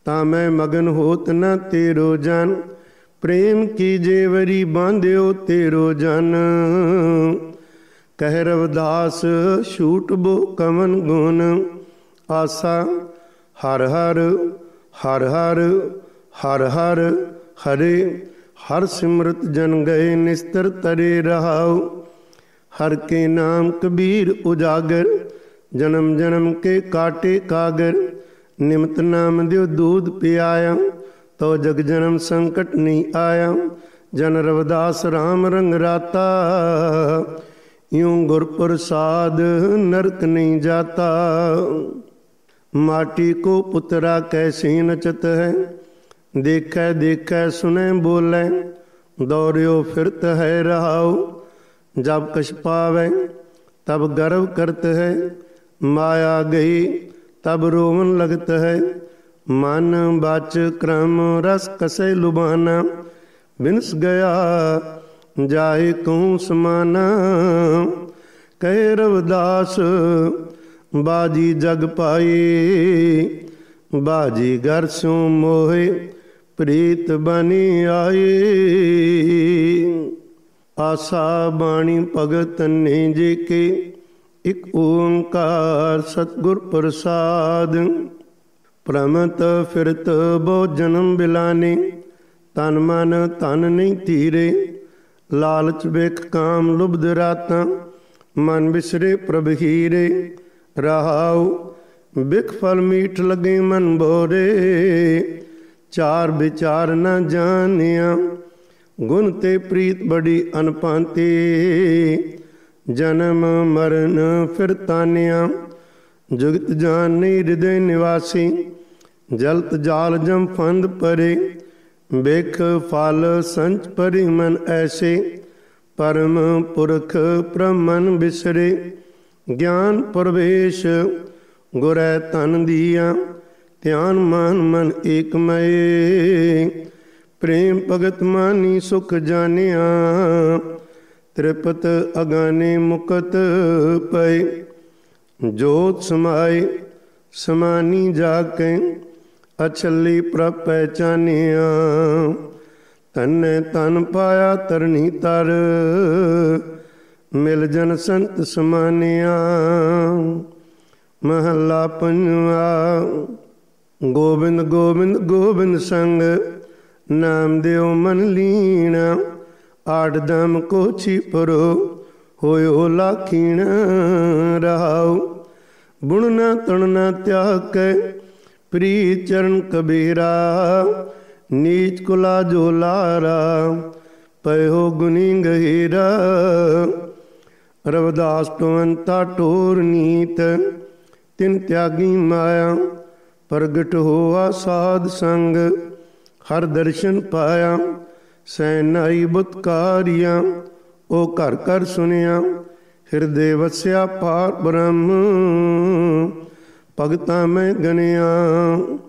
तामै मगन होत न तेरो जन। प्रेम की जेवरी बांध्यो तेरो जन। कह रविदास छूट बो कमन गुण। आसा हर हर हर हर हर हर हरे। हर सिमरत जन गए निस्तर तरे रहाओ। हर के नाम कबीर उजागर। जन्म जन्म के काटे कागर। निमत नाम दियो दूध पियाया। तो जग जन्म संकट नहीं आया। जन रविदास राम रंग राता। यूं गुर प्रसाद नरक नहीं जाता। माटी को पुतरा कैसी नचत है। देखै देखै सुनै बोलै। दौड़ियो फिरत है रहाओ। जब कछ पावै तब गर्व करत है। माया गई तब रोवन लगत है। मन बाच क्रम रस कसे लुभाना। बिनस गया जाए कहूँ समाना। कहे रविदास बाजी जग पाई। बाजी घर स्यों मोहे प्रीत बनी आए। आसा बाणी भगत ने जे के। एक ओंकार सतगुर प्रसाद। प्रमत फिरत बहु जन्म बिलाने। तन मन तन नहीं धीरे। लालच बेख काम लुब्ध रातां। मन बिसरे प्रभ हीरे। रहाओ बिख फल मीठ लगे मन बोरे। चार विचार न जानिया। गुण ते प्रीत बड़ी अनपांती। जन्म मरण फिर तानिया। जुगत जानी हृदय निवासी। जलत जाल जम फंद परे। बेख फल संच परि मन ऐसे। परम पुरख ब्रह्मन बिसरे। ज्ञान प्रवेश गुरै तन दिया। ध्यान मान मन एकमय। प्रेम भगत मानी सुख जानिया। त्रिपत अगाने मुकत पय। जोत समाए समानी जाके। अछली प्रभ पहचानिया। तन तन पाया तरनी तर। मिल जन संत समानिया। महला पंजवा। गोबिंद गोबिंद गोबिंद संग। नाम देव मन लीना। आठ दम को छिपरो होयो लाखीण। रहाओ बुणना तणना त्याग कै। प्री चरण कबीरा। नीच कुला जो लारा। पयो गुनी गहीरा। रविदास टोंता टोर नीत। तिन त्यागी माया। प्रगट होआ साध संग। हर दर्शन पाया। सैनाई बुतकारिया। ओ घर घर सुनिया। हृदय वस्या पार ब्रह्म। भगतां में गनिया।